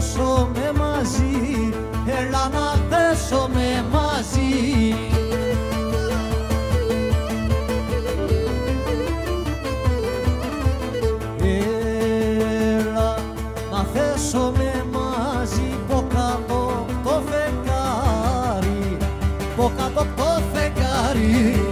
δέσουμε μαζί, έλα να δέσουμε μαζί. Έλα να δέσουμε μαζί, πω κάτω το φεγγάρι, πω κάτω το φεγγάρι.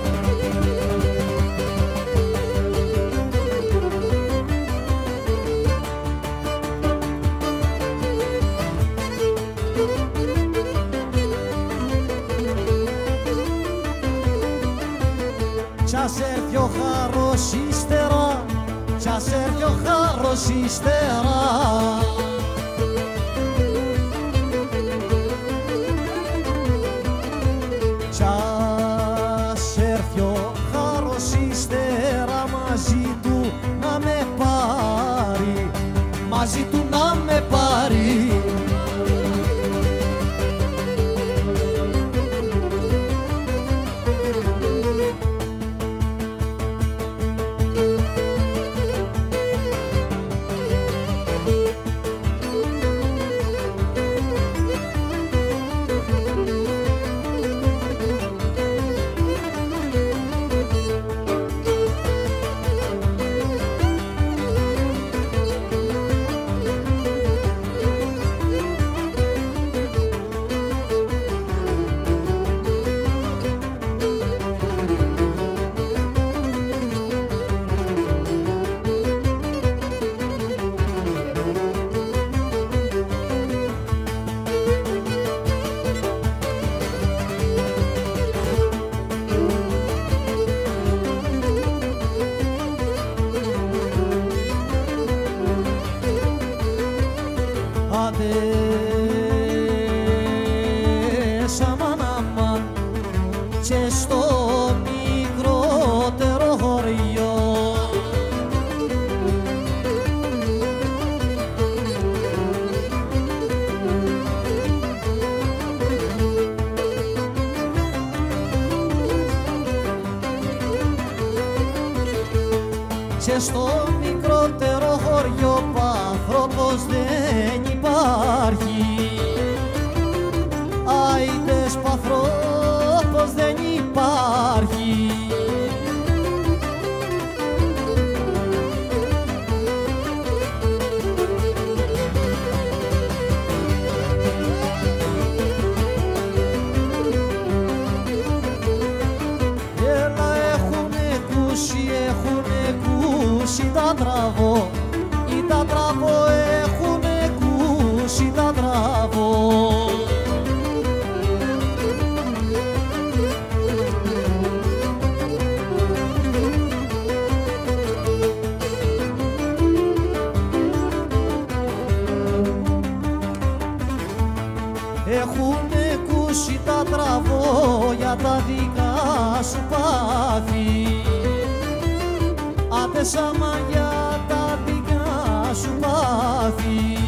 Κι ας έρθει ο χάρος ύστερα, κι ας έρθει ο χάρος ύστερα. Κι ας έρθει ο χάρος ύστερα, μαζί του να με πάρει, μαζί του να με πάρει. Άντες αμάν αμάν και στο μικρότερο χωριό και στο μικρότερο χωριό άνθρωπος δεν υπάρχει. Άιντες παθρόπος δεν υπάρχει. Έλα έχουνε ακούσει τα τραβώ, ή τα τραβώ έχουνε ακούσει τα τραβώ. Έχουνε ακούσει τα τραβώ για τα δικά σου πάθη. Άντες άμα για τα δικά σου πάθη.